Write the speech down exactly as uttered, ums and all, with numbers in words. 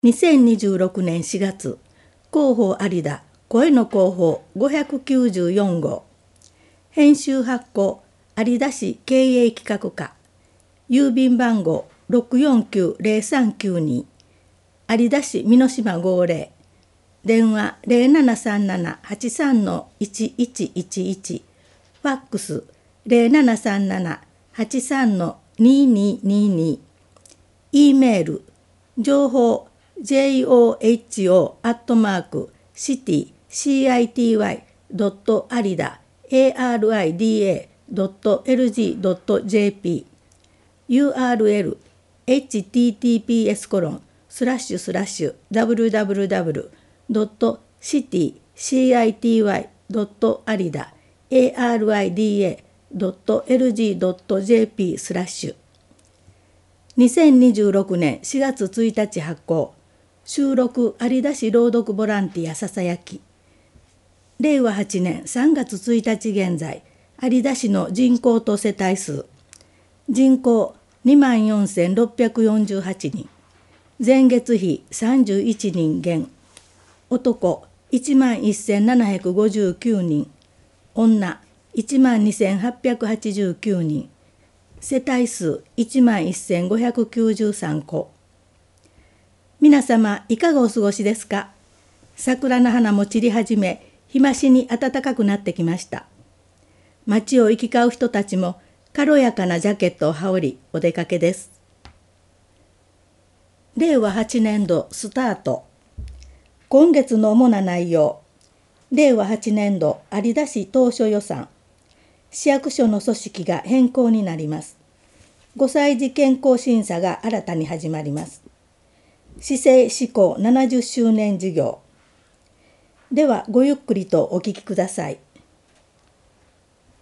にせんにじゅうろくねんしがつ、広報有田声の広報ごひゃくきゅうじゅうよん号、編集発行有田市経営企画課、郵便番号 ろくよんきゅうゼロさんきゅうに、有田市美濃島号令、電話 ゼロななさんなな はちさんのいちいちいちいち、ファックス ゼロななさんなな はちさんのにににに、E メール情報 ジョホ アットマーク シティ シーアイティーワイ ドット アリダ エーアールアイディーエー ドット エルジー ドット ジェーピー ユーアールエル エイチティーティーピーエス コロンスラッシュスラッシュ ダブリューダブリューダブリュー ドット シティ シーアイティーワイ ドット アリダ エーアールアイディーエー ドット エルジー ドット ジェーピー スラッシュにせんにじゅうろくねんしがつついたち発行、収録有田市朗読ボランティアささやき、れいわはちねんさんがつついたち現在、有田市の人口と世帯数、人口 にまんよんせんろっぴゃくよんじゅうはちにん、前月比さんじゅういちにん減、男いちまんせんななひゃくごじゅうきゅうにん、女いちまんにせんはっぴゃくはちじゅうきゅうにん、世帯数いちまんせんごひゃくきゅうじゅうさんこ。皆様いかがお過ごしですか。桜の花も散り始め、日増しに暖かくなってきました。街を行き交う人たちも軽やかなジャケットを羽織りお出かけです。れいわはちねんどスタート。今月の主な内容。れいわはちねんど有田市当初予算。市役所の組織が変更になります。ごさい児健康審査が新たに始まります。市政施行ななじゅっしゅうねん事業。ではごゆっくりとお聞きください。